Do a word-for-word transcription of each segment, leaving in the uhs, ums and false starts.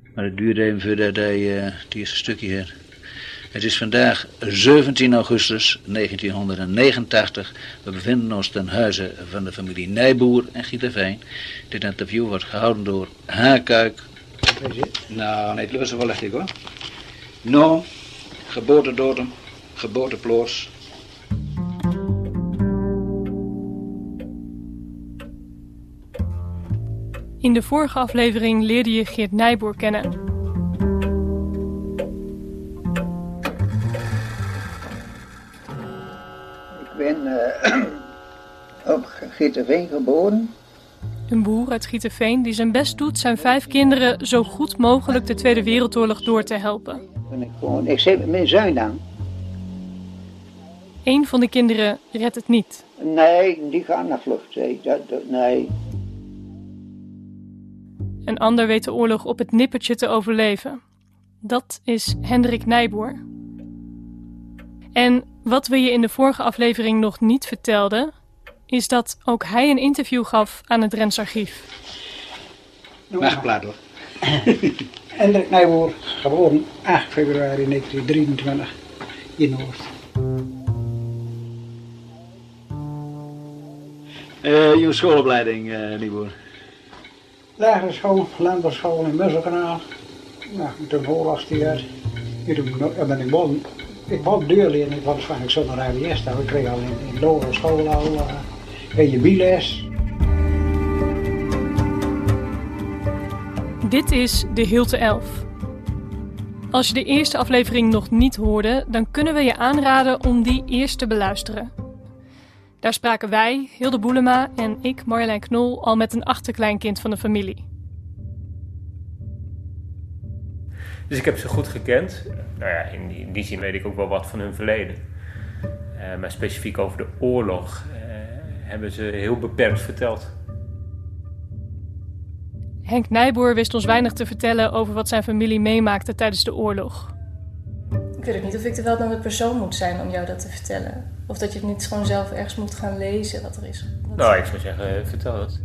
Maar het duurde even voordat hij uh, het eerste stukje had. Het is vandaag zeventien augustus negentienhonderdnegenentachtig. We bevinden ons ten huize van de familie Nijboer en Gieterveen. Dit interview wordt gehouden door H. Kuik. Nou, nee, het lukt wel echt, hoor. No, geboortedatum, geboorteploos. In de vorige aflevering leerde je Geert Nijboer kennen. Ik ben uh, op Gieterveen geboren. Een boer uit Gieterveen die zijn best doet zijn vijf kinderen zo goed mogelijk de Tweede Wereldoorlog door te helpen. Ben ik, gewoon, ik zit met mijn zoon aan. Eén van de kinderen redt het niet. Nee, die gaan naar vlucht. Dat, dat, nee. Een ander weet de oorlog op het nippertje te overleven. Dat is Hendrik Nijboer. En wat we je in de vorige aflevering nog niet vertelden, is dat ook hij een interview gaf aan het Drents Archief. Nachtplaat hoor. Hendrik Nijboer, geboren acht februari negentien drieëntwintig in Noord. Uh, je schoolopleiding, uh, Nijboer? Lagere school, landbouwschool in Musselkanaal. Nou, toen oorlogstijd. Toen ben ik begonnen. Ik was deurleer, ik was waarschijnlijk zonder R B S. Ik kreeg al in, in de lagere school al uh, een je biles. Dit is de Hilte elf. Als je de eerste aflevering nog niet hoorde, dan kunnen we je aanraden om die eerst te beluisteren. Daar spraken wij, Hilde Boelema en ik, Marjolein Knol, al met een achterkleinkind van de familie. Dus ik heb ze goed gekend. Nou ja, in die, in die zin weet ik ook wel wat van hun verleden. Uh, maar specifiek over de oorlog uh, hebben ze heel beperkt verteld. Henk Nijboer wist ons weinig te vertellen over wat zijn familie meemaakte tijdens de oorlog. Ik weet ook niet of ik de welbekende persoon moet zijn om jou dat te vertellen. Of dat je het niet gewoon zelf ergens moet gaan lezen wat er is. Wat... Nou, ik zou zeggen, vertel het.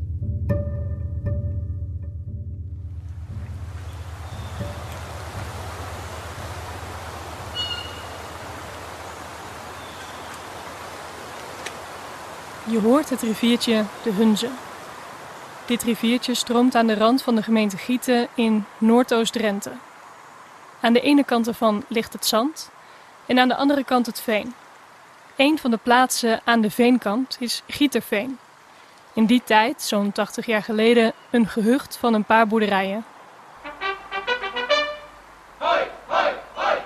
Je hoort het riviertje de Hunze. Dit riviertje stroomt aan de rand van de gemeente Gieten in Noordoost-Drenthe. Aan de ene kant ervan ligt het zand en aan de andere kant het veen. Een van de plaatsen aan de veenkant is Gieterveen. In die tijd, zo'n tachtig jaar geleden, een gehucht van een paar boerderijen. Hoi, hoi, hoi.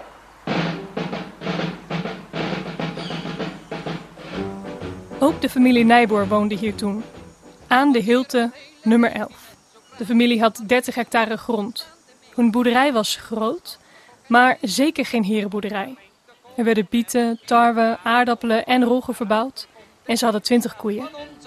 Ook de familie Nijboer woonde hier toen. Aan de Hilte nummer elf. De familie had dertig hectare grond. Hun boerderij was groot, maar zeker geen herenboerderij. Er werden bieten, tarwe, aardappelen en roggen verbouwd. En ze hadden twintig koeien.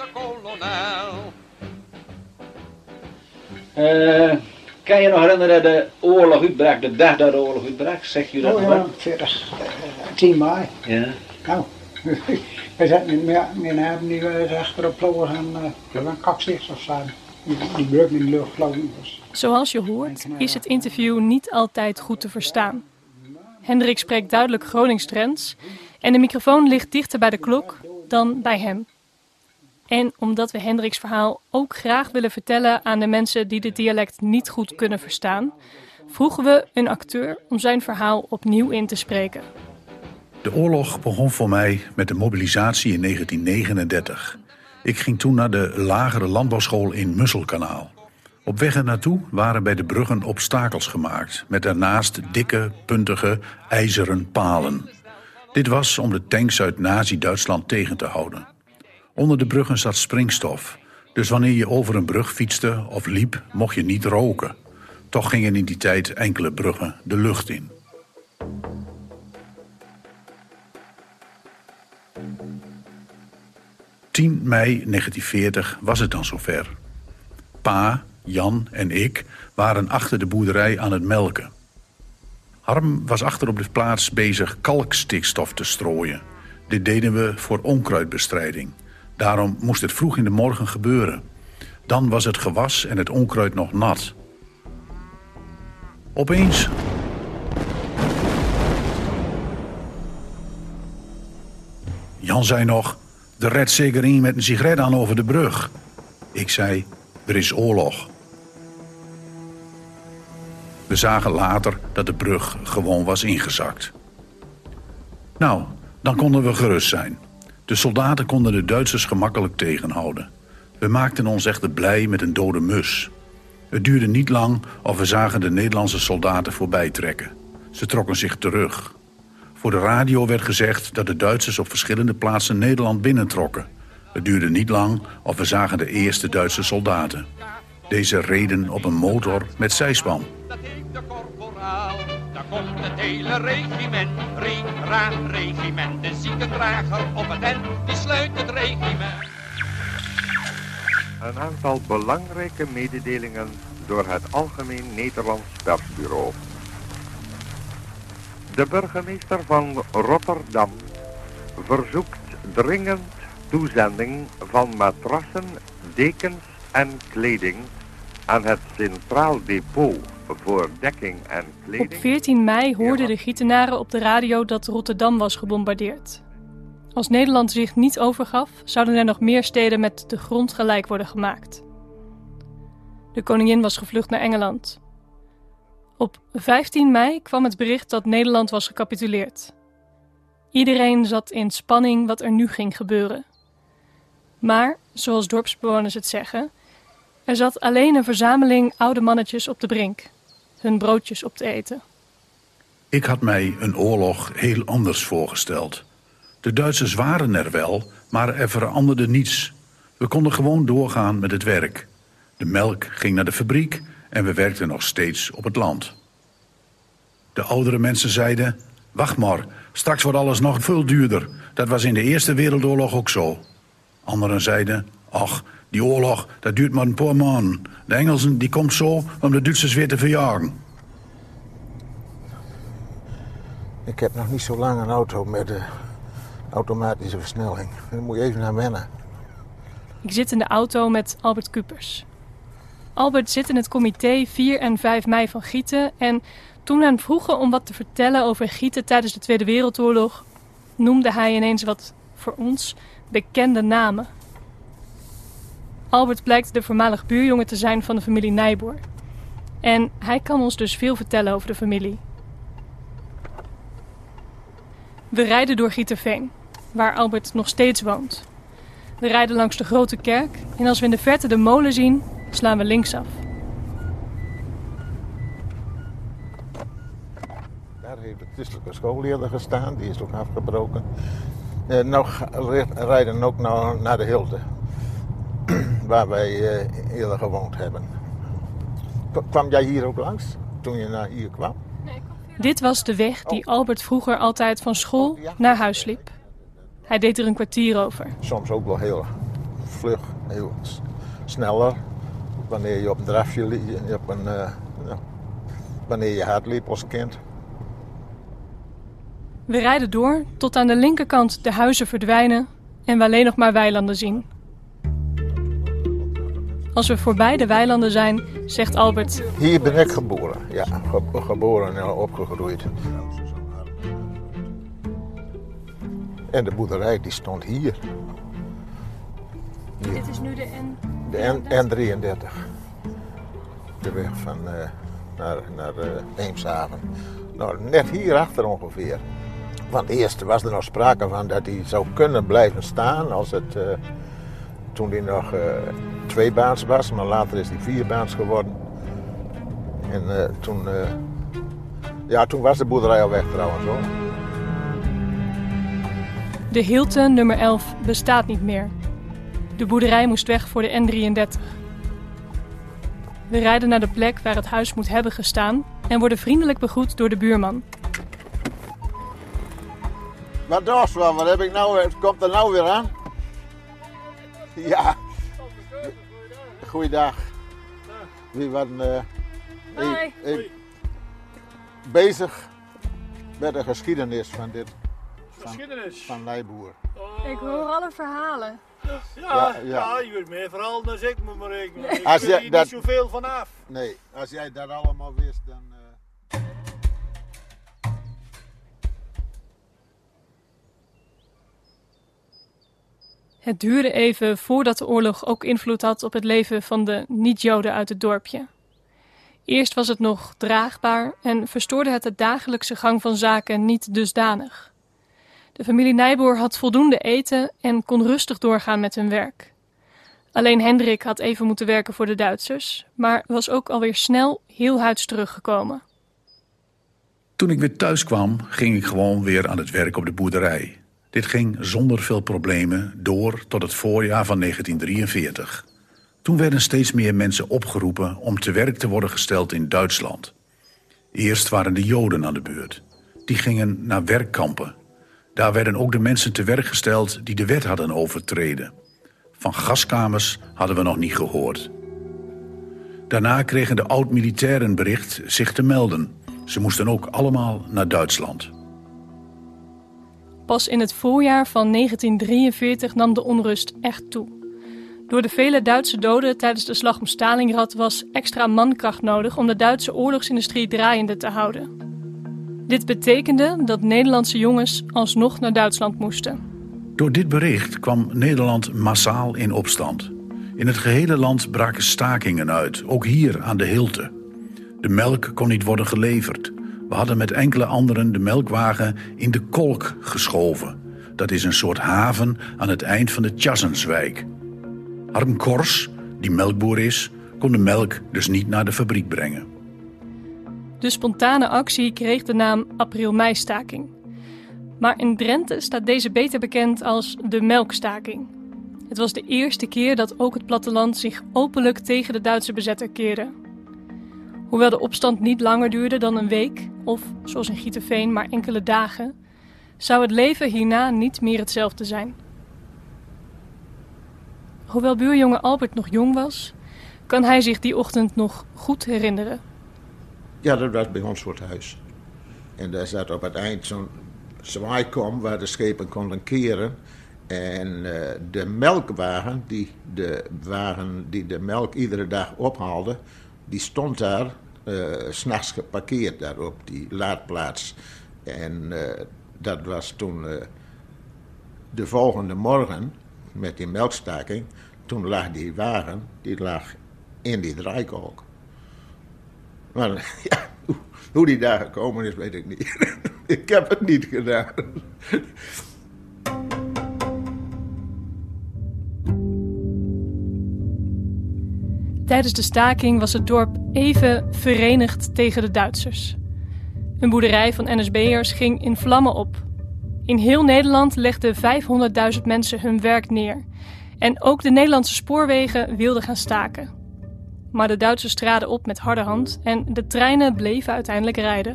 Uh, kan je nog herinneren dat de oorlog uitbrak, de dag dat de oorlog uitbrak? Zeg je dat oh, nog? Ja, veertig, tien mei. Ja. Nou, we zaten met mijn hebben die uh, achterop vlogen en uh, een kaksticht of zo. Die, die brug in de lucht vlogen. Dus. Zoals je hoort is het interview niet altijd goed te verstaan. Hendrik spreekt duidelijk Gronings-Drents en de microfoon ligt dichter bij de klok dan bij hem. En omdat we Hendriks verhaal ook graag willen vertellen aan de mensen die dit dialect niet goed kunnen verstaan, vroegen we een acteur om zijn verhaal opnieuw in te spreken. De oorlog begon voor mij met de mobilisatie in negentien negenendertig. Ik ging toen naar de lagere landbouwschool in Musselkanaal. Op weg ernaartoe waren bij de bruggen obstakels gemaakt, met daarnaast dikke, puntige, ijzeren palen. Dit was om de tanks uit Nazi-Duitsland tegen te houden. Onder de bruggen zat springstof, dus wanneer je over een brug fietste of liep, mocht je niet roken. Toch gingen in die tijd enkele bruggen de lucht in. tien mei negentien veertig was het dan zover. Pa, Jan en ik waren achter de boerderij aan het melken. Harm was achter op de plaats bezig kalkstikstof te strooien. Dit deden we voor onkruidbestrijding. Daarom moest het vroeg in de morgen gebeuren. Dan was het gewas en het onkruid nog nat. Opeens... Jan zei nog, er redt zeker een met een sigaret aan over de brug. Ik zei, er is oorlog. We zagen later dat de brug gewoon was ingezakt. Nou, dan konden we gerust zijn. De soldaten konden de Duitsers gemakkelijk tegenhouden. We maakten ons echt blij met een dode mus. Het duurde niet lang of we zagen de Nederlandse soldaten voorbij trekken. Ze trokken zich terug. Voor de radio werd gezegd dat de Duitsers op verschillende plaatsen Nederland binnentrokken. Het duurde niet lang of we zagen de eerste Duitse soldaten. Deze reden op een motor met zijspan. Dat heeft de korporaal. Daar komt het hele regiment. Re-ra regiment. De ziekendrager op het end, die sluit het regiment. Een aantal belangrijke mededelingen door het Algemeen Nederlands Persbureau. De burgemeester van Rotterdam verzoekt dringend toezending van matrassen, dekens en kleding aan het Centraal Depot voor dekking en kleding. Op veertien mei hoorden de Gietenaren op de radio dat Rotterdam was gebombardeerd. Als Nederland zich niet overgaf, zouden er nog meer steden met de grond gelijk worden gemaakt. De koningin was gevlucht naar Engeland. Op vijftien mei kwam het bericht dat Nederland was gecapituleerd. Iedereen zat in spanning wat er nu ging gebeuren. Maar, zoals dorpsbewoners het zeggen, er zat alleen een verzameling oude mannetjes op de brink, hun broodjes op te eten. Ik had mij een oorlog heel anders voorgesteld. De Duitsers waren er wel, maar er veranderde niets. We konden gewoon doorgaan met het werk. De melk ging naar de fabriek en we werkten nog steeds op het land. De oudere mensen zeiden, wacht maar, straks wordt alles nog veel duurder. Dat was in de Eerste Wereldoorlog ook zo. Anderen zeiden, ach, die oorlog, dat duurt maar een paar maanden. De Engelsen, die komt zo om de Duitsers weer te verjagen. Ik heb nog niet zo lang een auto met de automatische versnelling. Daar moet je even naar wennen. Ik zit in de auto met Albert Kupers. Albert zit in het comité vier en vijf mei van Gieten en toen we hem vroegen om wat te vertellen over Gieten tijdens de Tweede Wereldoorlog, noemde hij ineens wat voor ons bekende namen. Albert blijkt de voormalig buurjongen te zijn van de familie Nijboer. En hij kan ons dus veel vertellen over de familie. We rijden door Gieterveen, waar Albert nog steeds woont. We rijden langs de grote kerk en als we in de verte de molen zien, slaan we linksaf. Daar heeft de christelijke school eerder gestaan, die is ook afgebroken. Uh, nou rijden ook nou naar de Hilde, waar wij uh, eerder gewoond hebben. Kwam jij hier ook langs, toen je naar hier kwam? Dit was de weg die Albert vroeger altijd van school naar huis liep. Hij deed er een kwartier over. Soms ook wel heel vlug, heel sneller. Wanneer je op een drafje liep, op een, uh, ja, wanneer je hard liep als kind. We rijden door tot aan de linkerkant de huizen verdwijnen en we alleen nog maar weilanden zien. Als we voorbij de weilanden zijn, zegt Albert... Hier ben ik geboren, ja, ge- geboren en opgegroeid. En de boerderij die stond hier. hier. Dit is nu de N... De N drieëndertig. De weg van uh, naar, naar uh, Eemshaven. Nou, net hierachter ongeveer. Want eerst was er nog sprake van dat hij zou kunnen blijven staan als het... Uh, toen hij nog uh, tweebaans was, maar later is hij vierbaans geworden. En uh, toen... Uh, ja, toen was de boerderij al weg trouwens hoor. De Hilte nummer elf bestaat niet meer. De boerderij moest weg voor de N drieëndertig. We rijden naar de plek waar het huis moet hebben gestaan en worden vriendelijk begroet door de buurman. Wat dos, wat heb ik nou, het komt er nou weer aan? Ja. Goeiedag. Wie waren uh, ik, ik bezig met de geschiedenis van dit van, van Nijboer. Ik hoor alle verhalen. Ja, ja, ja. ja, je weet meer verhalen dan ik, moet maar rekenen. Ik als weet hier dat, niet zoveel vanaf. Nee, als jij dat allemaal wist, dan... Uh... Het duurde even voordat de oorlog ook invloed had op het leven van de niet-Joden uit het dorpje. Eerst was het nog draagbaar en verstoorde het de dagelijkse gang van zaken niet dusdanig. De familie Nijboer had voldoende eten en kon rustig doorgaan met hun werk. Alleen Hendrik had even moeten werken voor de Duitsers, maar was ook alweer snel heel huids teruggekomen. Toen ik weer thuis kwam, ging ik gewoon weer aan het werk op de boerderij. Dit ging zonder veel problemen door tot het voorjaar van negentien drieënveertig. Toen werden steeds meer mensen opgeroepen om te werk te worden gesteld in Duitsland. Eerst waren de Joden aan de beurt. Die gingen naar werkkampen. Daar werden ook de mensen te werk gesteld die de wet hadden overtreden. Van gaskamers hadden we nog niet gehoord. Daarna kregen de oud-militairen bericht zich te melden. Ze moesten ook allemaal naar Duitsland. Pas in het voorjaar van negentien drieënveertig nam de onrust echt toe. Door de vele Duitse doden tijdens de slag om Stalingrad was extra mankracht nodig om de Duitse oorlogsindustrie draaiende te houden. Dit betekende dat Nederlandse jongens alsnog naar Duitsland moesten. Door dit bericht kwam Nederland massaal in opstand. In het gehele land braken stakingen uit, ook hier aan de Hilte. De melk kon niet worden geleverd. We hadden met enkele anderen de melkwagen in de Kolk geschoven. Dat is een soort haven aan het eind van de Tjassenswijk. Harm Kors, die melkboer is, kon de melk dus niet naar de fabriek brengen. De spontane actie kreeg de naam April-mei-staking. Maar in Drenthe staat deze beter bekend als de melkstaking. Het was de eerste keer dat ook het platteland zich openlijk tegen de Duitse bezetter keerde. Hoewel de opstand niet langer duurde dan een week, of zoals in Gieteveen maar enkele dagen, zou het leven hierna niet meer hetzelfde zijn. Hoewel buurjongen Albert nog jong was, kan hij zich die ochtend nog goed herinneren. Ja, dat was bij ons voor het huis. En daar zat op het eind zo'n zwaaikom waar de schepen konden keren. En uh, de melkwagen, die de wagen die de melk iedere dag ophaalde, die stond daar uh, 's nachts geparkeerd daar op die laadplaats. En uh, dat was toen uh, de volgende morgen met die melkstaking. Toen lag die wagen, die lag in die draaikolk. Maar ja, hoe, hoe die daar gekomen is, weet ik niet. Ik heb het niet gedaan. Tijdens de staking was het dorp even verenigd tegen de Duitsers. Een boerderij van N S B'ers ging in vlammen op. In heel Nederland legden vijfhonderdduizend mensen hun werk neer. En ook de Nederlandse spoorwegen wilden gaan staken. Maar de Duitsers traden op met harde hand en de treinen bleven uiteindelijk rijden.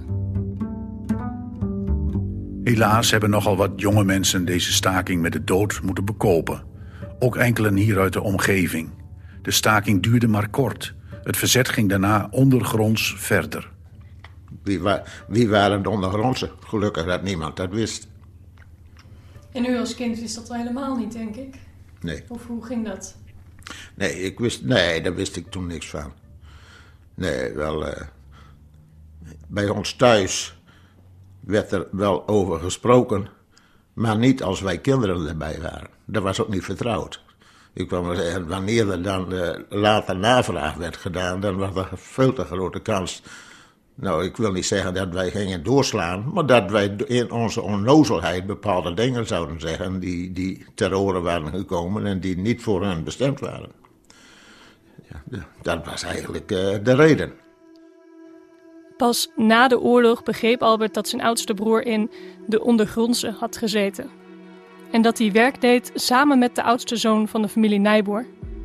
Helaas hebben nogal wat jonge mensen deze staking met de dood moeten bekopen. Ook enkelen hier uit de omgeving. De staking duurde maar kort. Het verzet ging daarna ondergronds verder. Wie, wa- wie waren de ondergrondse? Gelukkig dat niemand dat wist. En u als kind wist dat wel helemaal niet, denk ik? Nee. Of hoe ging dat? Nee, ik wist, nee, daar wist ik toen niks van. Nee, wel... Uh, bij ons thuis werd er wel over gesproken, maar niet als wij kinderen erbij waren. Dat was ook niet vertrouwd. Ik kwam maar zeggen, wanneer er dan uh, later navraag werd gedaan, dan was er een veel te grote kans. Nou, ik wil niet zeggen dat wij gingen doorslaan, maar dat wij in onze onnozelheid bepaalde dingen zouden zeggen die, die ter oren waren gekomen en die niet voor hen bestemd waren. Ja, dat was eigenlijk uh, de reden. Pas na de oorlog begreep Albert dat zijn oudste broer in de ondergrondse had gezeten. En dat hij werk deed samen met de oudste zoon van de familie Nijboer.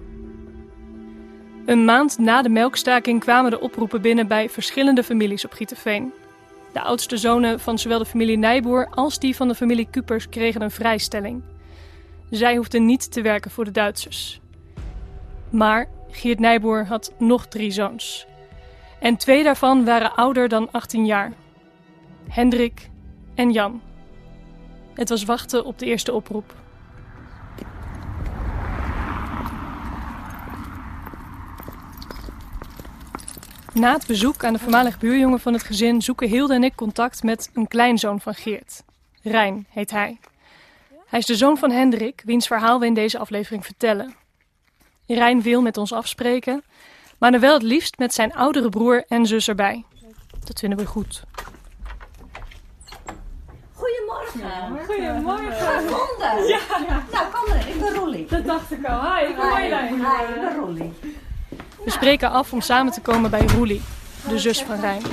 Een maand na de melkstaking kwamen de oproepen binnen bij verschillende families op Gieteveen. De oudste zonen van zowel de familie Nijboer als die van de familie Kupers kregen een vrijstelling. Zij hoefden niet te werken voor de Duitsers. Maar Geert Nijboer had nog drie zoons. En twee daarvan waren ouder dan achttien jaar. Hendrik en Jan. Het was wachten op de eerste oproep. Na het bezoek aan de voormalig buurjongen van het gezin zoeken Hilde en ik contact met een kleinzoon van Geert. Rijn heet hij. Hij is de zoon van Hendrik, wiens verhaal we in deze aflevering vertellen. Rijn wil met ons afspreken, maar dan wel het liefst met zijn oudere broer en zus erbij. Dat vinden we goed. Goedemorgen. Goedemorgen. Gevonden. Ja. Nou, kom er. Ik ben Roelie. Dat dacht ik al. Hi, ik ben Marjolein. Hi, ik ben Roelie. We spreken af om samen te komen bij Roelie, de zus van Rijn.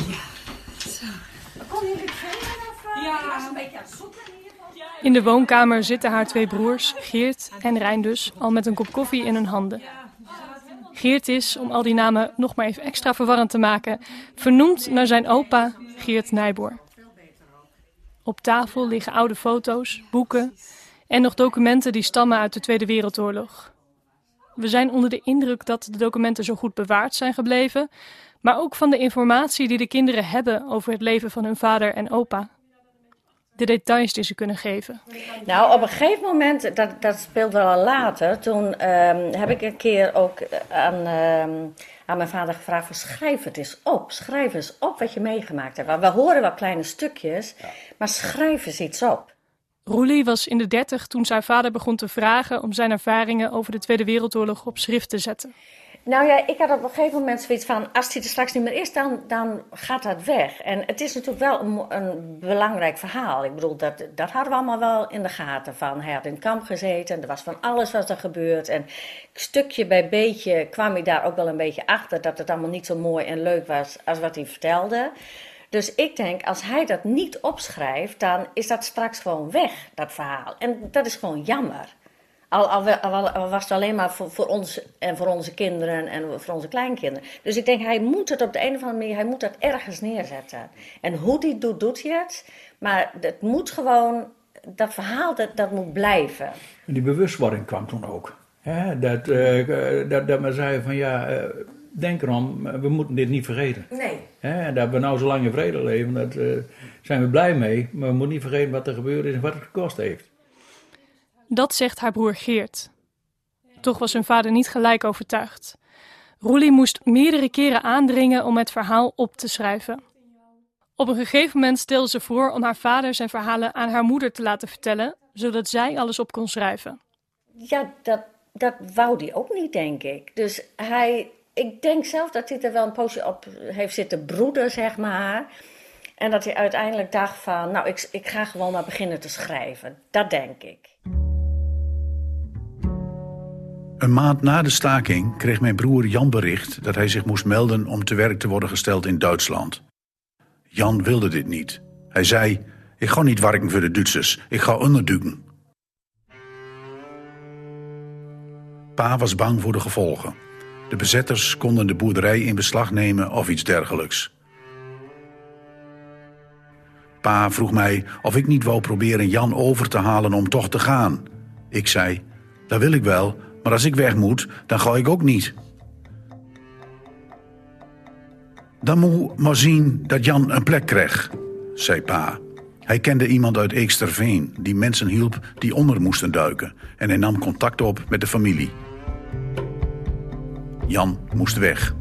Kon jullie vinden of ja. Ik was een beetje aan het zoeken hier. In de woonkamer zitten haar twee broers, Geert en Rijn dus, al met een kop koffie in hun handen. Geert is, om al die namen nog maar even extra verwarrend te maken, vernoemd naar zijn opa Geert Nijboer. Op tafel liggen oude foto's, boeken en nog documenten die stammen uit de Tweede Wereldoorlog. We zijn onder de indruk dat de documenten zo goed bewaard zijn gebleven, maar ook van de informatie die de kinderen hebben over het leven van hun vader en opa. De details die ze kunnen geven. Nou, op een gegeven moment, dat, dat speelt wel al later, toen um, heb ik een keer ook aan, um, aan mijn vader gevraagd van schrijf het eens op. Schrijf eens op wat je meegemaakt hebt. Want we horen wel kleine stukjes, ja. Maar schrijf eens iets op. Roelie was in de dertig toen zijn vader begon te vragen om zijn ervaringen over de Tweede Wereldoorlog op schrift te zetten. Nou ja, ik had op een gegeven moment zoiets van, als hij er straks niet meer is, dan, dan gaat dat weg. En het is natuurlijk wel een, een belangrijk verhaal. Ik bedoel, dat, dat hadden we allemaal wel in de gaten van. Hij had in het kamp gezeten, er was van alles wat er gebeurd. En stukje bij beetje kwam hij daar ook wel een beetje achter dat het allemaal niet zo mooi en leuk was als wat hij vertelde. Dus ik denk, als hij dat niet opschrijft, dan is dat straks gewoon weg, dat verhaal. En dat is gewoon jammer. Al, al, al, al was het alleen maar voor, voor ons en voor onze kinderen en voor onze kleinkinderen. Dus ik denk, hij moet het op de een of andere manier, hij moet dat ergens neerzetten. En hoe hij het doet, doet hij het. Maar het moet gewoon, dat verhaal, dat, dat moet blijven. En die bewustwording kwam toen ook. Hè? Dat, uh, dat, dat men zei van ja, uh, denk erom, we moeten dit niet vergeten. Nee. Hè? Dat we nou zo lang in vrede leven, daar uh, zijn we blij mee. Maar we moeten niet vergeten wat er gebeurd is en wat het gekost heeft. Dat zegt haar broer Geert. Toch was hun vader niet gelijk overtuigd. Roelie moest meerdere keren aandringen om het verhaal op te schrijven. Op een gegeven moment stelde ze voor om haar vader zijn verhalen aan haar moeder te laten vertellen, zodat zij alles op kon schrijven. Ja, dat, dat wou hij ook niet, denk ik. Dus hij, ik denk zelf dat hij er wel een poosje op heeft zitten broeden, zeg maar. En dat hij uiteindelijk dacht van, nou, ik, ik ga gewoon maar beginnen te schrijven. Dat denk ik. Een maand na de staking kreeg mijn broer Jan bericht dat hij zich moest melden om te werk te worden gesteld in Duitsland. Jan wilde dit niet. Hij zei, ik ga niet werken voor de Duitsers, ik ga onderduiken. Pa was bang voor de gevolgen. De bezetters konden de boerderij in beslag nemen of iets dergelijks. Pa vroeg mij of ik niet wou proberen Jan over te halen om toch te gaan. Ik zei, dat wil ik wel, maar als ik weg moet, dan ga ik ook niet. Dan moet maar zien dat Jan een plek kreeg, zei pa. Hij kende iemand uit Eeksterveen die mensen hielp die onder moesten duiken. En hij nam contact op met de familie. Jan moest weg.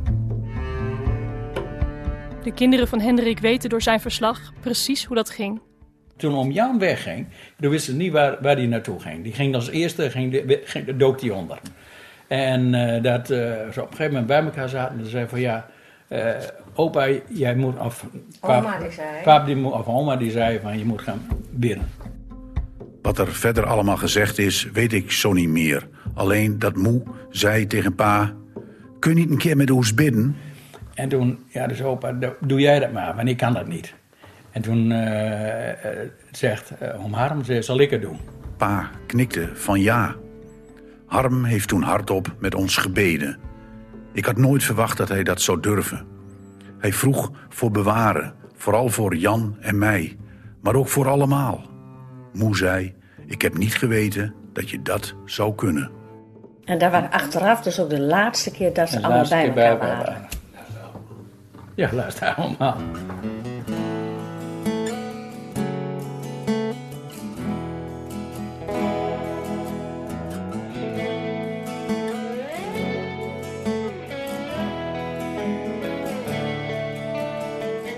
De kinderen van Hendrik weten door zijn verslag precies hoe dat ging. Toen om Jan wegging, toen wisten ze niet waar, waar hij naartoe ging. Die ging als eerste, ging de, ging, dook hij onder. En uh, dat uh, ze op een gegeven moment bij elkaar zaten en ze zeiden van ja, uh, opa, jij moet, of pap, oma die zei. Pap die moet, of oma die zei van je moet gaan bidden. Wat er verder allemaal gezegd is, weet ik zo niet meer. Alleen dat moe zei tegen pa, kun je niet een keer met ons bidden? En toen, ja dus opa, doe jij dat maar, want ik kan dat niet. En toen uh, uh, zegt uh, om Harm, zal ik het doen. Pa knikte van ja. Harm heeft toen hardop met ons gebeden. Ik had nooit verwacht dat hij dat zou durven. Hij vroeg voor bewaren, vooral voor Jan en mij, maar ook voor allemaal. Moe zei, ik heb niet geweten dat je dat zou kunnen. En dat was achteraf dus ook de laatste keer dat ze allemaal bij elkaar waren. waren. Ja, laatst allemaal.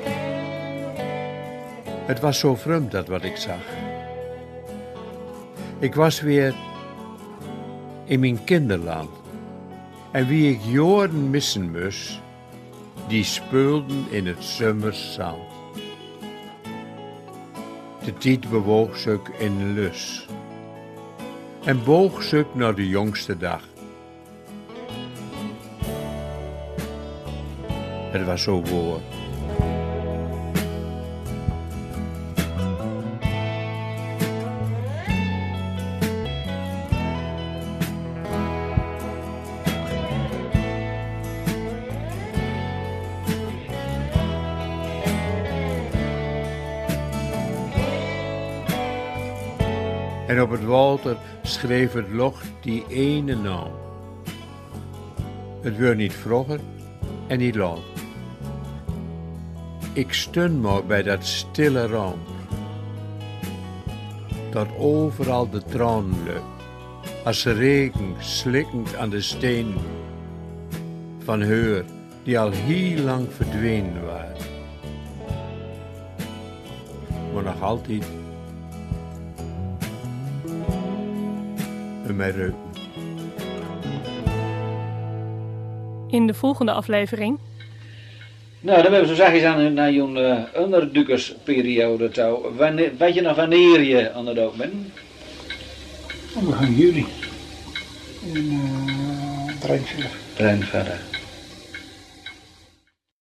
Het was zo vreemd dat wat ik zag. Ik was weer in mijn kinderland. En wie ik jaren missen moest, die speelden in het zomerzand. De tijd bewoog zich in lus. En boog zich naar de jongste dag. Het was zo woord. En op het water schreef het loch die ene naam. Het werd niet vroeger en niet laat. Ik stond maar bij dat stille raam. Dat overal de tranen lukt. Als regen slikkend aan de stenen. Van haar die al heel lang verdwenen waren. Maar nog altijd in mijn reuken. In de volgende aflevering. Nou, dan hebben we zo zachtjes aan naar jouw uh, onderduikersperiode touw. Wanneer, weet je nog wanneer je aan de dood bent? Oh, we gaan juli. In uh, Breinverder. Breinverder.